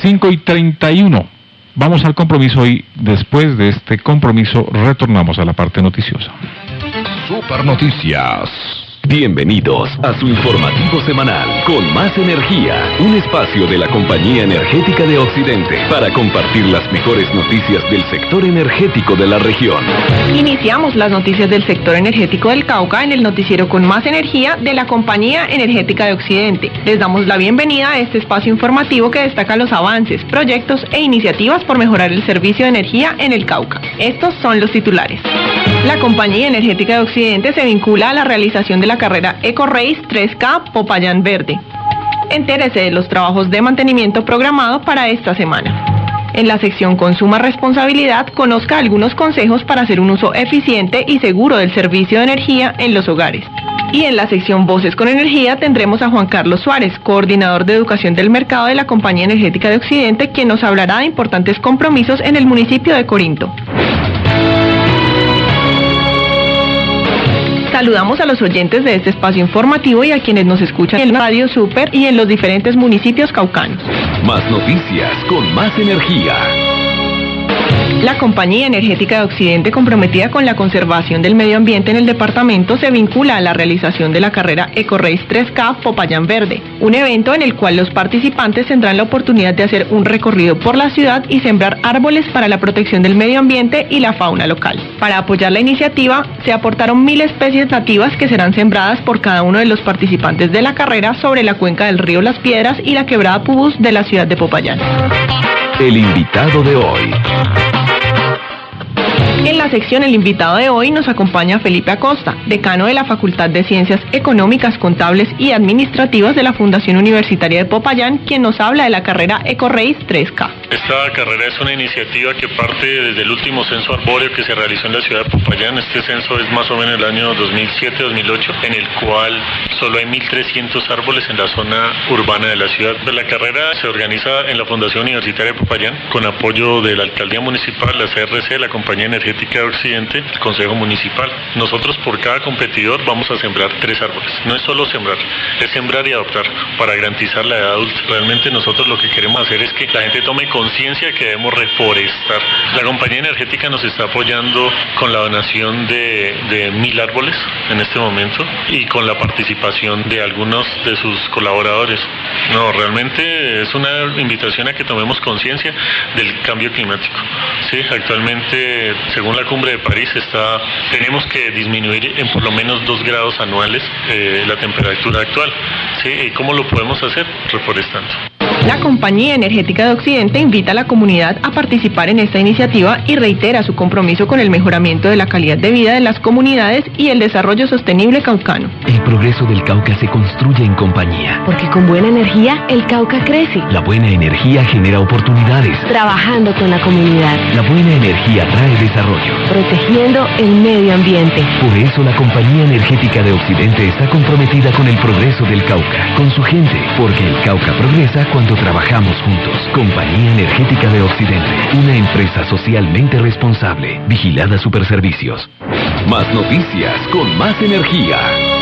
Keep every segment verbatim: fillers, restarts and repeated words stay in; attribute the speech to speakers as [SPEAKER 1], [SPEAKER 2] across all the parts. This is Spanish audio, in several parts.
[SPEAKER 1] cinco y treinta y uno. Vamos al compromiso y después de este compromiso retornamos a la parte noticiosa.
[SPEAKER 2] Super Noticias. Bienvenidos a su informativo semanal con Más Energía, un espacio de la Compañía Energética de Occidente para compartir las mejores noticias del sector energético de la región.
[SPEAKER 3] Iniciamos las noticias del sector energético del Cauca en el noticiero con Más Energía de la Compañía Energética de Occidente. Les damos la bienvenida a este espacio informativo que destaca los avances, proyectos e iniciativas por mejorar el servicio de energía en el Cauca. Estos son los titulares. La Compañía Energética de Occidente se vincula a la realización de la carrera EcoRace tres K Popayán Verde. Entérese de los trabajos de mantenimiento programado para esta semana. En la sección Consuma Responsabilidad, conozca algunos consejos para hacer un uso eficiente y seguro del servicio de energía en los hogares. Y en la sección Voces con Energía tendremos a Juan Carlos Suárez, coordinador de educación del mercado de la Compañía Energética de Occidente, quien nos hablará de importantes compromisos en el municipio de Corinto. Saludamos a los oyentes de este espacio informativo y a quienes nos escuchan en Radio Super y en los diferentes municipios caucanos.
[SPEAKER 2] Más noticias con Más Energía.
[SPEAKER 3] La Compañía Energética de Occidente, comprometida con la conservación del medio ambiente en el departamento, se vincula a la realización de la carrera EcoRace tres K Popayán Verde, un evento en el cual los participantes tendrán la oportunidad de hacer un recorrido por la ciudad y sembrar árboles para la protección del medio ambiente y la fauna local. Para apoyar la iniciativa, se aportaron mil especies nativas que serán sembradas por cada uno de los participantes de la carrera sobre la cuenca del río Las Piedras y la quebrada Pubús de la ciudad de Popayán.
[SPEAKER 2] El invitado de hoy.
[SPEAKER 3] En la sección El invitado de hoy nos acompaña Felipe Acosta, decano de la Facultad de Ciencias Económicas, Contables y Administrativas de la Fundación Universitaria de Popayán, quien nos habla de la carrera EcoRace tres K.
[SPEAKER 4] Esta carrera es una iniciativa que parte desde el último censo arbóreo que se realizó en la ciudad de Popayán. Este censo es más o menos el año dos mil siete dos mil ocho, en el cual solo hay mil trescientos árboles en la zona urbana de la ciudad. La carrera se organiza en la Fundación Universitaria de Popayán con apoyo de la Alcaldía Municipal, la C R C, la Compañía Energética de Occidente, el Consejo Municipal. Nosotros por cada competidor vamos a sembrar tres árboles. No es solo sembrar, es sembrar y adoptar para garantizar la edad adulta. Realmente nosotros lo que queremos hacer es que la gente tome conciencia que debemos reforestar. La Compañía Energética nos está apoyando con la donación de, de mil árboles en este momento y con la participación de algunos de sus colaboradores. No, realmente es una invitación a que tomemos conciencia del cambio climático. Sí, actualmente, según la cumbre de París, está, tenemos que disminuir en por lo menos dos grados anuales eh, la temperatura actual. ¿Sí? ¿Y cómo lo podemos hacer? Reforestando.
[SPEAKER 3] La Compañía Energética de Occidente invita a la comunidad a participar en esta iniciativa y reitera su compromiso con el mejoramiento de la calidad de vida de las comunidades y el desarrollo sostenible caucano.
[SPEAKER 5] El progreso del Cauca se construye en compañía.
[SPEAKER 6] Porque con buena energía, el Cauca crece.
[SPEAKER 5] La buena energía genera oportunidades.
[SPEAKER 6] Trabajando con la comunidad.
[SPEAKER 5] La buena energía trae desarrollo.
[SPEAKER 6] Protegiendo el medio ambiente.
[SPEAKER 5] Por eso la Compañía Energética de Occidente está comprometida con el progreso del Cauca, con su gente, porque el Cauca progresa cuando trabajamos juntos. Compañía Energética de Occidente, una empresa socialmente responsable. Vigilada Superservicios.
[SPEAKER 2] Más noticias con Más Energía.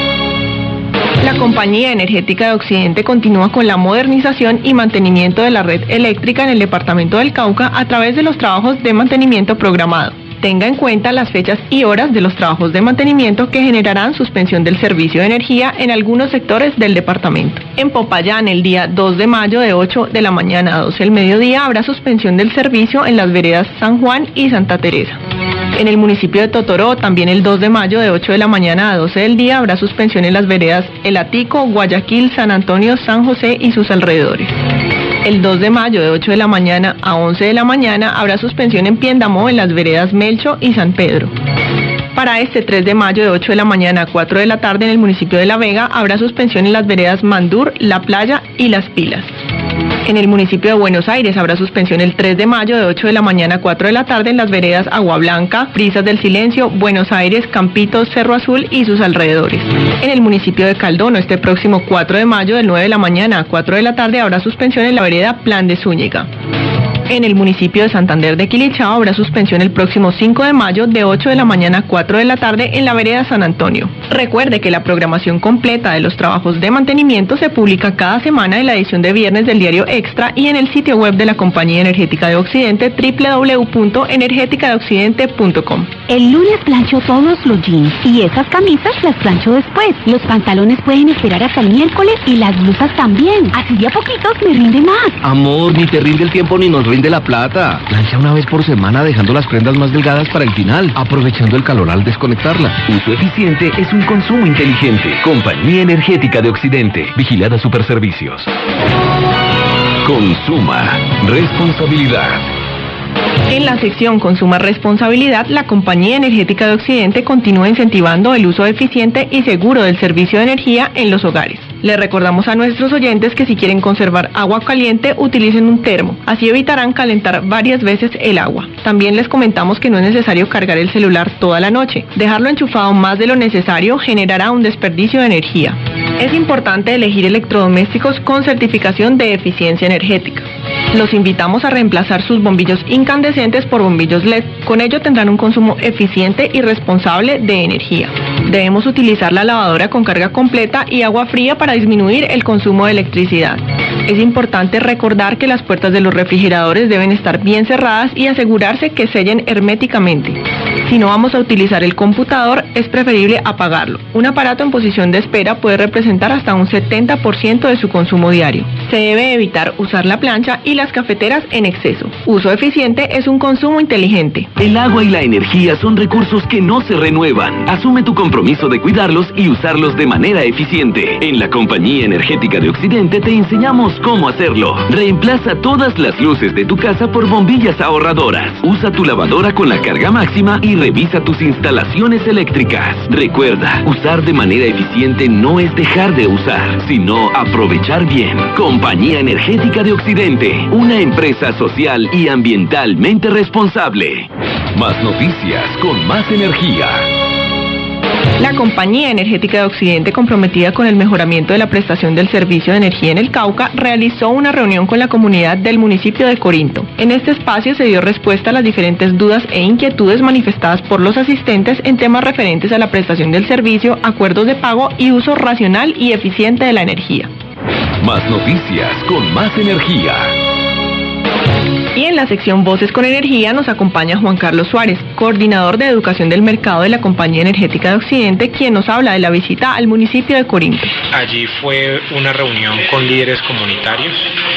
[SPEAKER 3] La Compañía Energética de Occidente continúa con la modernización y mantenimiento de la red eléctrica en el departamento del Cauca a través de los trabajos de mantenimiento programado. Tenga en cuenta las fechas y horas de los trabajos de mantenimiento que generarán suspensión del servicio de energía en algunos sectores del departamento. En Popayán, el día dos de mayo de ocho de la mañana a doce del mediodía habrá suspensión del servicio en las veredas San Juan y Santa Teresa. En el municipio de Totoró, también el dos de mayo de ocho de la mañana a doce del día habrá suspensión en las veredas El Atico, Guayaquil, San Antonio, San José y sus alrededores. El dos de mayo de ocho de la mañana a once de la mañana habrá suspensión en Piendamó en las veredas Melcho y San Pedro. Para este tres de mayo de ocho de la mañana a cuatro de la tarde en el municipio de La Vega habrá suspensión en las veredas Mandur, La Playa y Las Pilas. En el municipio de Buenos Aires habrá suspensión el tres de mayo de ocho de la mañana a cuatro de la tarde en las veredas Agua Blanca, Brisas del Silencio, Buenos Aires, Campitos, Cerro Azul y sus alrededores. En el municipio de Caldono, este próximo cuatro de mayo del nueve de la mañana a cuatro de la tarde habrá suspensión en la vereda Plan de Zúñiga. En el municipio de Santander de Quilichao habrá suspensión el próximo cinco de mayo de ocho de la mañana a cuatro de la tarde en la vereda San Antonio. Recuerde que la programación completa de los trabajos de mantenimiento se publica cada semana en la edición de viernes del diario Extra y en el sitio web de la Compañía Energética de Occidente, doble u doble u doble u punto energética de occidente punto com.
[SPEAKER 7] El lunes plancho todos los jeans y esas camisas las plancho después. Los pantalones pueden esperar hasta el miércoles y las blusas también. Así de a poquitos me rinde más.
[SPEAKER 8] Amor, ni te rinde el tiempo ni nos rinde la plata. Plancha una vez por semana dejando las prendas más delgadas para el final, aprovechando el calor al desconectarla.
[SPEAKER 5] Uso eficiente es un consumo inteligente. Compañía Energética de Occidente. Vigilada Superservicios.
[SPEAKER 2] Consuma responsabilidad.
[SPEAKER 3] En la sección Consuma Responsabilidad, la Compañía Energética de Occidente continúa incentivando el uso eficiente y seguro del servicio de energía en los hogares. Le recordamos a nuestros oyentes que si quieren conservar agua caliente, utilicen un termo. Así evitarán calentar varias veces el agua. También les comentamos que no es necesario cargar el celular toda la noche. Dejarlo enchufado más de lo necesario generará un desperdicio de energía. Es importante elegir electrodomésticos con certificación de eficiencia energética. Los invitamos a reemplazar sus bombillos incandescentes por bombillos L E D. Con ello tendrán un consumo eficiente y responsable de energía. Debemos utilizar la lavadora con carga completa y agua fría para disminuir el consumo de electricidad. Es importante recordar que las puertas de los refrigeradores deben estar bien cerradas y asegurarse que sellen herméticamente. Si no vamos a utilizar el computador, es preferible apagarlo. Un aparato en posición de espera puede representar hasta un setenta por ciento de su consumo diario. Se debe evitar usar la plancha y las cafeteras en exceso. Uso eficiente es un consumo inteligente.
[SPEAKER 5] El agua y la energía son recursos que no se renuevan. Asume tu compromiso de cuidarlos y usarlos de manera eficiente. En la Compañía Energética de Occidente te enseñamos cómo hacerlo. Reemplaza todas las luces de tu casa por bombillas ahorradoras. Usa tu lavadora con la carga máxima y revisa tus instalaciones eléctricas. Recuerda, usar de manera eficiente no es dejar de usar, sino aprovechar bien. Compañía Energética de Occidente, una empresa social y ambientalmente responsable.
[SPEAKER 2] Más noticias con más energía.
[SPEAKER 3] La Compañía Energética de Occidente, comprometida con el mejoramiento de la prestación del servicio de energía en el Cauca, realizó una reunión con la comunidad del municipio de Corinto. En este espacio se dio respuesta a las diferentes dudas e inquietudes manifestadas por los asistentes en temas referentes a la prestación del servicio, acuerdos de pago y uso racional y eficiente de la energía.
[SPEAKER 2] Más noticias con más energía.
[SPEAKER 3] Y en la sección Voces con Energía nos acompaña Juan Carlos Suárez, coordinador de Educación del Mercado de la Compañía Energética de Occidente, quien nos habla de la visita al municipio de Corinto.
[SPEAKER 9] Allí fue una reunión con líderes comunitarios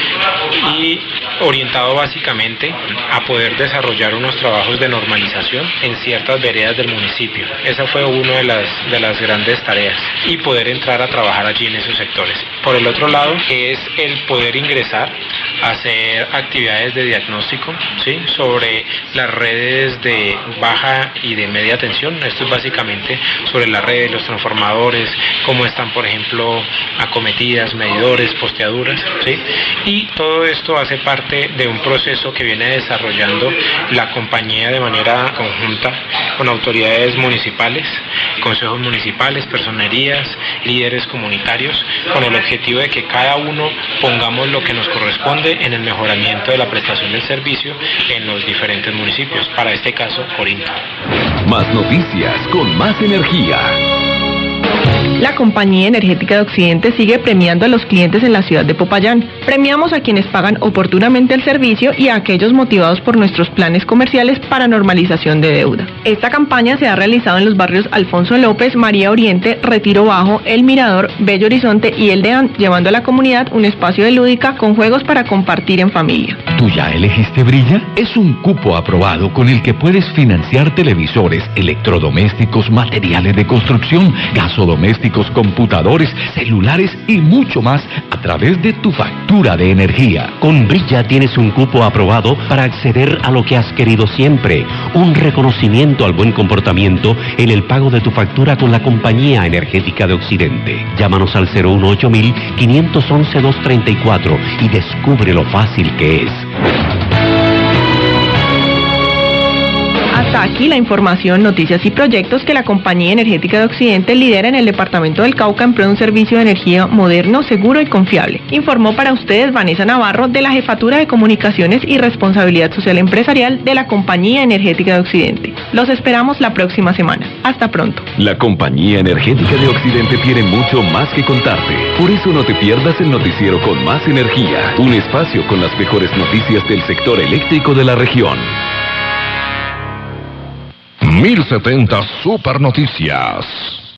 [SPEAKER 9] y orientado básicamente a poder desarrollar unos trabajos de normalización en ciertas veredas del municipio. Esa fue una de las, de las grandes tareas y poder entrar a trabajar allí en esos sectores. Por el otro lado, es el poder ingresar a hacer actividades de diagnóstico, ¿sí?, sobre las redes de baja y de media tensión. Esto es básicamente sobre las redes, los transformadores, cómo están, por ejemplo, acometidas, medidores, posteaduras, ¿sí? Y todo esto hace parte de un proceso que viene desarrollando la compañía de manera conjunta con autoridades municipales, consejos municipales, personerías, líderes comunitarios, con el objetivo de que cada uno pongamos lo que nos corresponde en el mejoramiento de la prestación del servicio en los diferentes municipios, para este caso Corinto.
[SPEAKER 2] Más noticias con más energía.
[SPEAKER 3] La Compañía Energética de Occidente sigue premiando a los clientes en la ciudad de Popayán. Premiamos a quienes pagan oportunamente el servicio y a aquellos motivados por nuestros planes comerciales para normalización de deuda. Esta campaña se ha realizado en los barrios Alfonso López, María Oriente, Retiro Bajo, El Mirador, Bello Horizonte y El Deán, llevando a la comunidad un espacio de lúdica con juegos para compartir en familia.
[SPEAKER 10] ¿Tú ya elegiste Brilla? Es un cupo aprobado con el que puedes financiar televisores, electrodomésticos, materiales de construcción, gasodomésticos, computadores, celulares y mucho más a través de tu factura de energía.
[SPEAKER 11] Con Brilla tienes un cupo aprobado para acceder a lo que has querido siempre, un reconocimiento al buen comportamiento en el pago de tu factura con la Compañía Energética de Occidente. Llámanos al cero uno ocho mil, quinientos once, doscientos treinta y cuatro y descubre lo fácil que es.
[SPEAKER 3] Hasta aquí la información, noticias y proyectos que la Compañía Energética de Occidente lidera en el departamento del Cauca en pro de un servicio de energía moderno, seguro y confiable. Informó para ustedes Vanessa Navarro de la Jefatura de Comunicaciones y Responsabilidad Social Empresarial de la Compañía Energética de Occidente. Los esperamos la próxima semana. Hasta pronto.
[SPEAKER 2] La Compañía Energética de Occidente tiene mucho más que contarte. Por eso no te pierdas el noticiero con más energía. Un espacio con las mejores noticias del sector eléctrico de la región.
[SPEAKER 12] mil setenta Super Noticias.